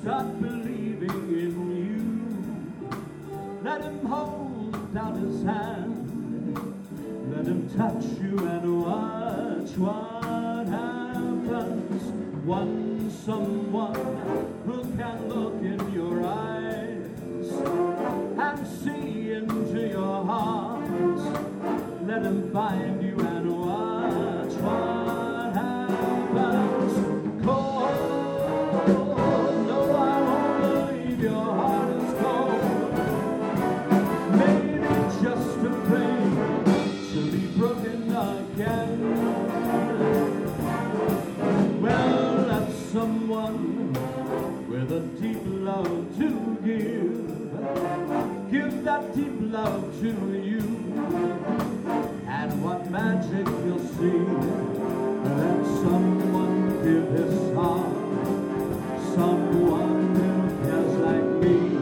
start believing in you. Let him hold out his hand, let him touch you and watch what happens. One someone who can look in your eyes and see into your heart. Let him find you and watch what happens. Cold, no, I won't believe your heart is cold. Maybe just afraid to be broken again. Well, that's someone with a deep love to give. Give that deep love to you, and what magic you'll see. Let someone give his heart, someone who cares like me.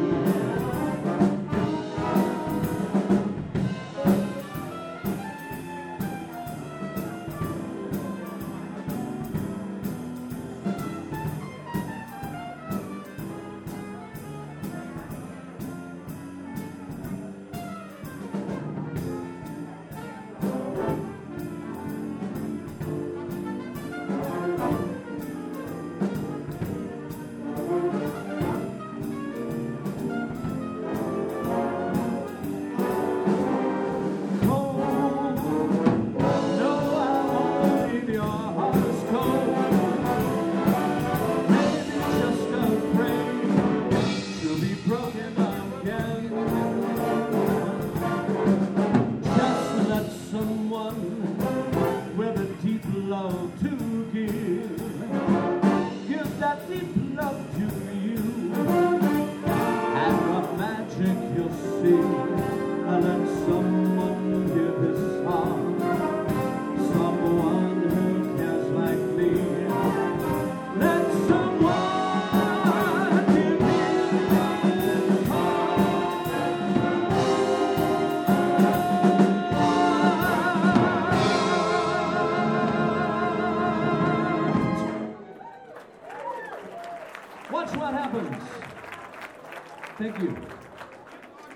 With a deep love to